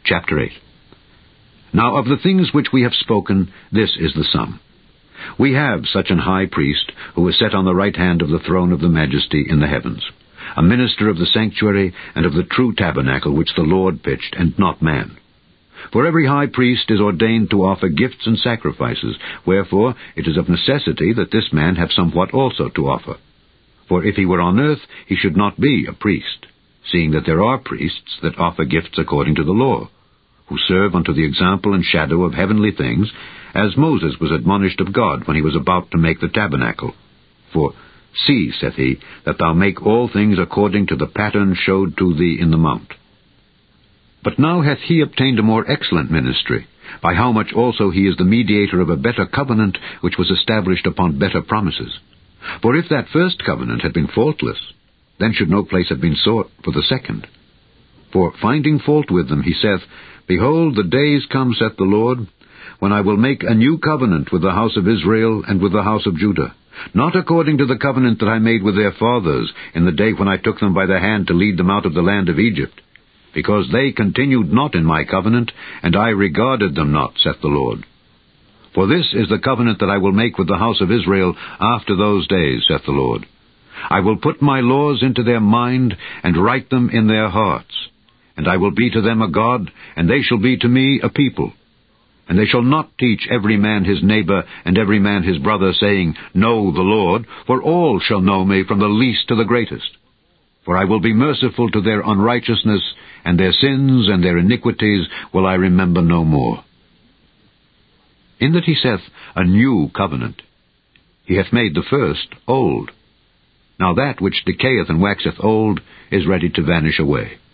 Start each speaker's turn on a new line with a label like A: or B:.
A: Chapter 8. Now of the things which we have spoken, this is the sum. We have such an high priest, who is set on the right hand of the throne of the majesty in the heavens, a minister of the sanctuary and of the true tabernacle which the Lord pitched, and not man. For every high priest is ordained to offer gifts and sacrifices, wherefore it is of necessity that this man have somewhat also to offer. For if he were on earth, he should not be a priest, seeing that there are priests that offer gifts according to the law, who serve unto the example and shadow of heavenly things, as Moses was admonished of God when he was about to make the tabernacle. For, See, saith he, that thou make all things according to the pattern showed to thee in the mount. But now hath he obtained a more excellent ministry, by how much also he is the mediator of a better covenant, which was established upon better promises. For if that first covenant had been faultless, then should no place have been sought for the second. For finding fault with them, he saith, Behold, the days come, saith the Lord, when I will make a new covenant with the house of Israel and with the house of Judah, not according to the covenant that I made with their fathers in the day when I took them by the hand to lead them out of the land of Egypt, because they continued not in my covenant, and I regarded them not, saith the Lord. For this is the covenant that I will make with the house of Israel after those days, saith the Lord. I will put my laws into their mind, and write them in their hearts. And I will be to them a God, and they shall be to me a people. And they shall not teach every man his neighbor, and every man his brother, saying, Know the Lord, for all shall know me, from the least to the greatest. For I will be merciful to their unrighteousness, and their sins and their iniquities will I remember no more. In that he saith, A new covenant, he hath made the first old. Now that which decayeth and waxeth old is ready to vanish away.